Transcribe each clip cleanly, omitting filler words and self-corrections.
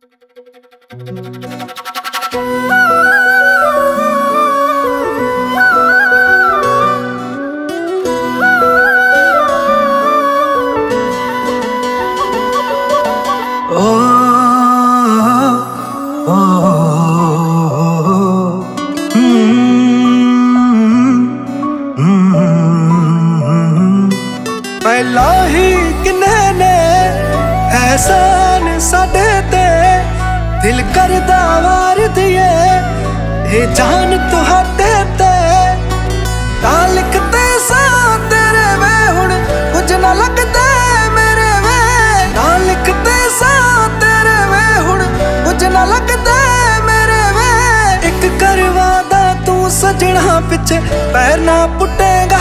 पहला ही किन्ने ने एहसान साडे ते दिल करदा वार दिए ये जान तुहाडे ते तां लिखते सा तेरे वे हुण कुछ ना लगदे मेरे वे तां लिखते सा तेरे वे हुण कुछ ना लगदे मेरे वे एक करवादा तू सजना पिछे पैर ना पुटेगा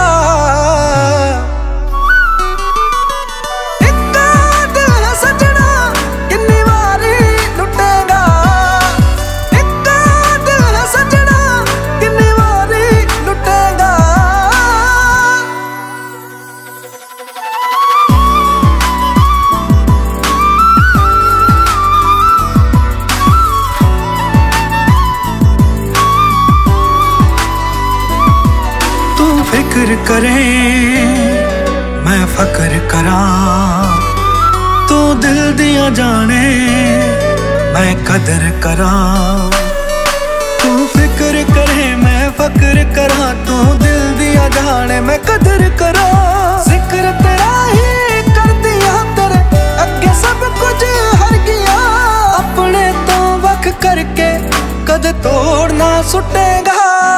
फिक्र करे मैं फकर करा तू दिल दिया जाने मैं कदर करा तू फिक्र करे मैं फकर करा तू दिल दिया जाने मैं कदर करा जिक्र तेरा ही कर दिया तेरे अगे सब कुछ हर गया अपने तो वख करके कद तोड़ना सुटेगा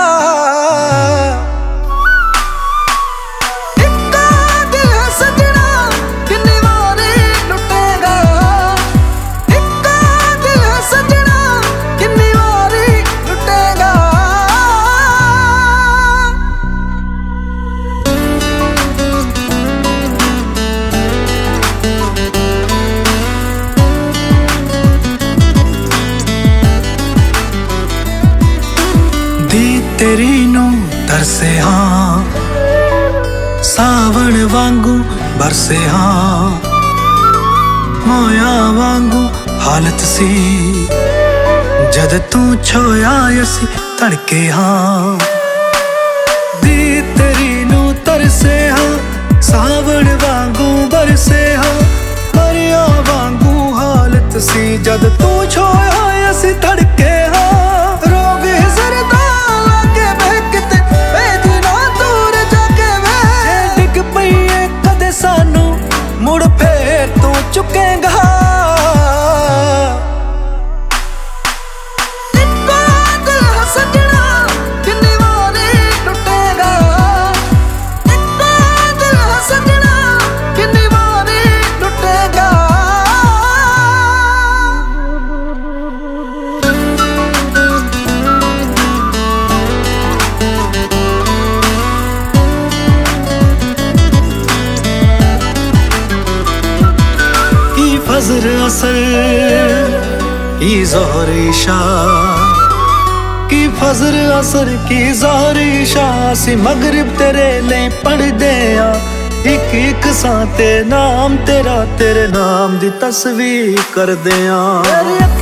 तेरी नू तरसे हाँ सावण वांगू बरसे हाँ मोया वांगू हालत सी जद तू छोया यसी तड़के हाँ दी तेरी नू तरसे हाँ सावण वांगू बरसे हाँ मोया वांगू हालत सी जद तू छोया यसी तड़के हाँ रोग जरदा सानू मुड़ फेर तू चुकेगा सजना किन्नी वारी टुटेगा सजना किन्नी वारी टुटेगा फजर असर की ज़ोहर इशा की फजर असर की ज़ोहर इशा सी मगरिब तेरे ले पढ़ दे एक एक सां ते नाम तेरा तेरे नाम दी तस्वीर कर दे